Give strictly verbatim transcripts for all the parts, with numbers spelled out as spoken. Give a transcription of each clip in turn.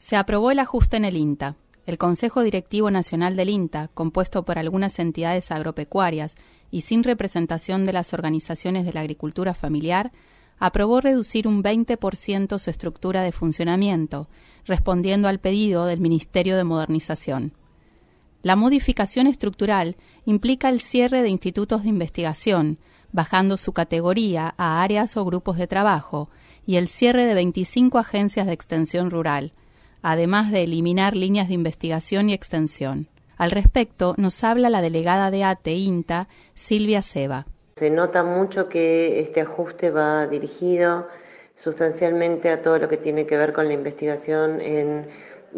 Se aprobó el ajuste en el INTA. El Consejo Directivo Nacional del INTA, compuesto por algunas entidades agropecuarias y sin representación de las organizaciones de la agricultura familiar, aprobó reducir un veinte por ciento su estructura de funcionamiento, respondiendo al pedido del Ministerio de Modernización. La modificación estructural implica el cierre de institutos de investigación, bajando su categoría a áreas o grupos de trabajo, y el cierre de veinticinco agencias de extensión rural, además de eliminar líneas de investigación y extensión. Al respecto, nos habla la delegada de A T E INTA, Silvia Ceba. Se nota mucho que este ajuste va dirigido sustancialmente a todo lo que tiene que ver con la investigación en,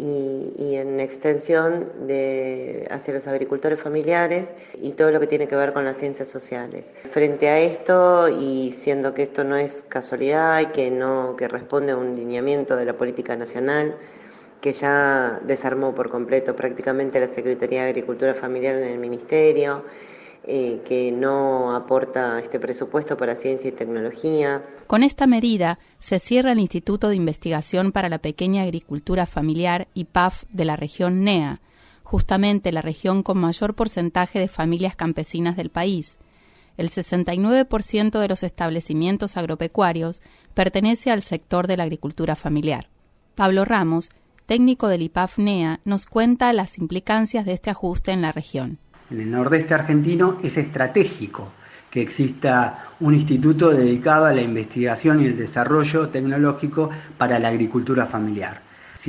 y, y en extensión de, hacia los agricultores familiares y todo lo que tiene que ver con las ciencias sociales. Frente a esto, y siendo que esto no es casualidad y que, no, que responde a un lineamiento de la política nacional, que ya desarmó por completo prácticamente la Secretaría de Agricultura Familiar en el Ministerio, eh, que no aporta este presupuesto para ciencia y tecnología. Con esta medida se cierra el Instituto de Investigación para la Pequeña Agricultura Familiar I P A F de la región N E A, justamente la región con mayor porcentaje de familias campesinas del país. El sesenta y nueve por ciento de los establecimientos agropecuarios pertenece al sector de la agricultura familiar. Pablo Ramos, técnico del I P A F N E A, nos cuenta las implicancias de este ajuste en la región. En el nordeste argentino es estratégico que exista un instituto dedicado a la investigación y el desarrollo tecnológico para la agricultura familiar.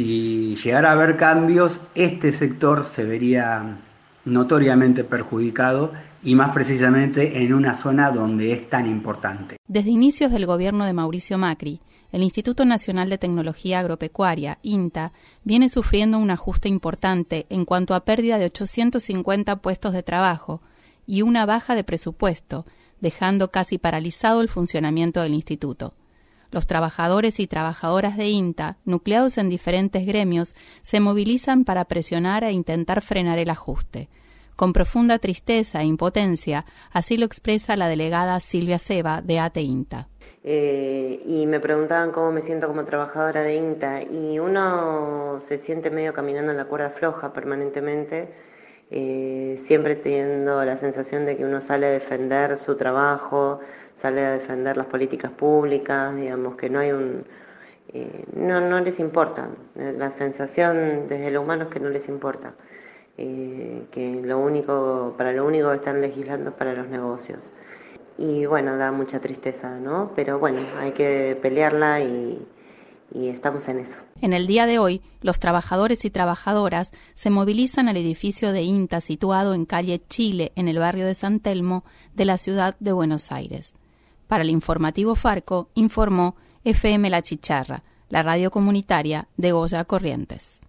Si llegara a haber cambios, este sector se vería notoriamente perjudicado y más precisamente en una zona donde es tan importante. Desde inicios del gobierno de Mauricio Macri, el Instituto Nacional de Tecnología Agropecuaria, INTA, viene sufriendo un ajuste importante en cuanto a pérdida de ochocientos cincuenta puestos de trabajo y una baja de presupuesto, dejando casi paralizado el funcionamiento del instituto. Los trabajadores y trabajadoras de INTA, nucleados en diferentes gremios, se movilizan para presionar e intentar frenar el ajuste. Con profunda tristeza e impotencia, así lo expresa la delegada Silvia Ceba de A T E INTA. Eh, y me preguntaban cómo me siento como trabajadora de INTA, y uno se siente medio caminando en la cuerda floja permanentemente, eh, siempre teniendo la sensación de que uno sale a defender su trabajo, sale a defender las políticas públicas, digamos que no hay un... Eh, no, no les importa, la sensación desde lo humano es que no les importa, eh, que lo único, para lo único que están legislando es para los negocios. Y bueno, da mucha tristeza, ¿no? Pero bueno, hay que pelearla y, y estamos en eso. En el día de hoy, los trabajadores y trabajadoras se movilizan al edificio de INTA situado en calle Chile, en el barrio de San Telmo, de la ciudad de Buenos Aires. Para el informativo Farco, informó F M La Chicharra, la radio comunitaria de Goya Corrientes.